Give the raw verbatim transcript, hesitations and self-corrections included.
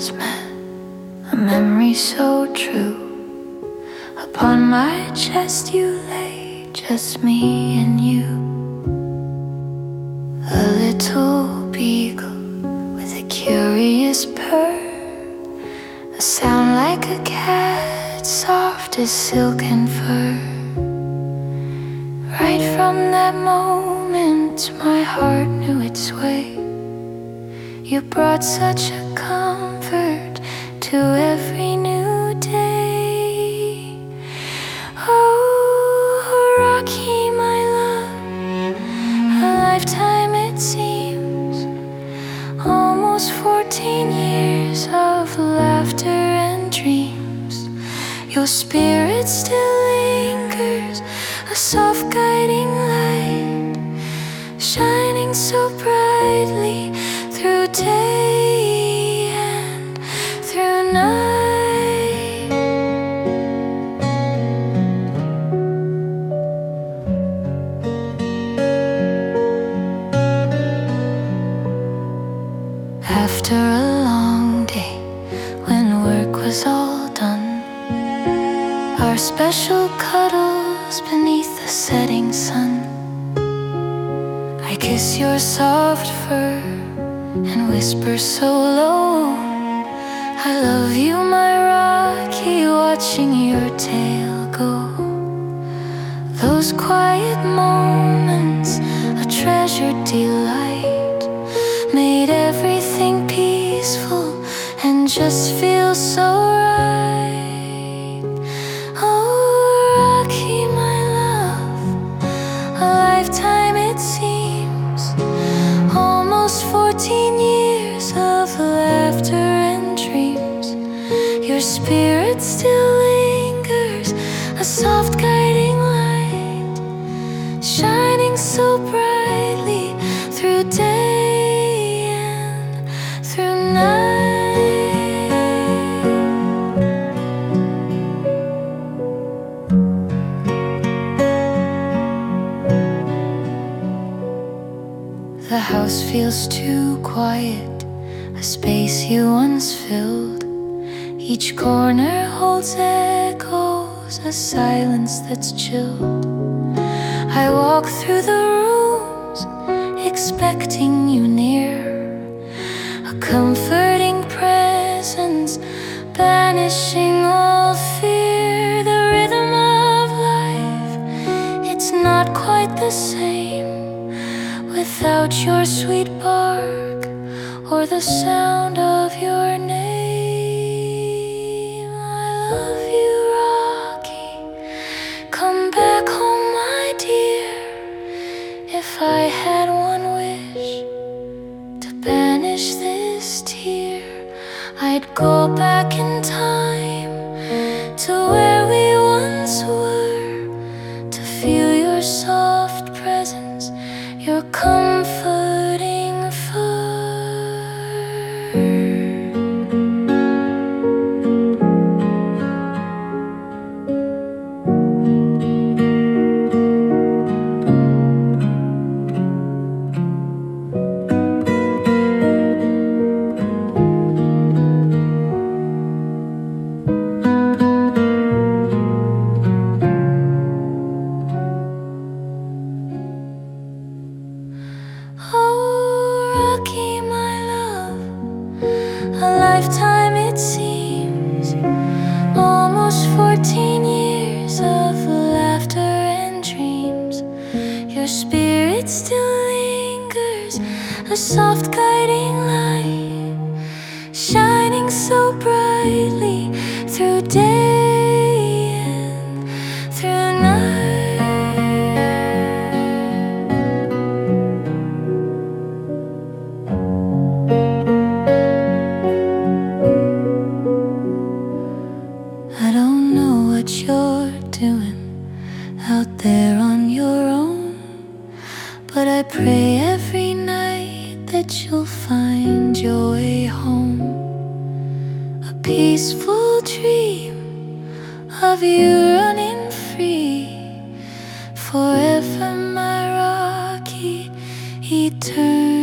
is met, a memory so true. Upon my chest you lay, just me and you. A little beagle with a curious purr, a sound like a cat, soft as silk and fur. Right from that moment my heart knew its way. You brought such a comfort to every new day. Oh, Rocky, my love, a lifetime it seems, almost fourteen years of laughter and dreams. Your spirit still lingers, a soft guiding light, shining so brightly through day and through night. After a long day, when work was all done, our special cuddles beneath the setting sun. I kiss your soft fur and whisper so low, I love you, my Rocky, watching your tail go. Those quiet moments, a treasured delight, made everything peaceful and just feels so right. Oh, Rocky, my love, a lifetime it seems, almost fourteen years of laughter and dreams. Your spirit still lingers, a soft guiding light, shining so brightly through day and through night. The house feels too quiet, a space you once filled. Each corner holds echoes, a silence that's chilled. I walk through the rooms, expecting you near, a comforting presence, banishing all fear. The rhythm of life, it's not quite the same without your sweet bark or the sound of your name. I love you, Rocky, come back home, my dear. If I had one wish to banish this tear, I'd go back in time to where we once were, to feel your soft presence, your comforting fur. Rocky, my love, a lifetime it seems, almost fourteen years of laughter and dreams. Your spirit still lingers, a soft guiding light, shining so brightly through day and through night. I don't know what you're doing out there on your own, but I pray every night that you'll find your way home. A peaceful dream of you running free, forever my Rocky, eternal.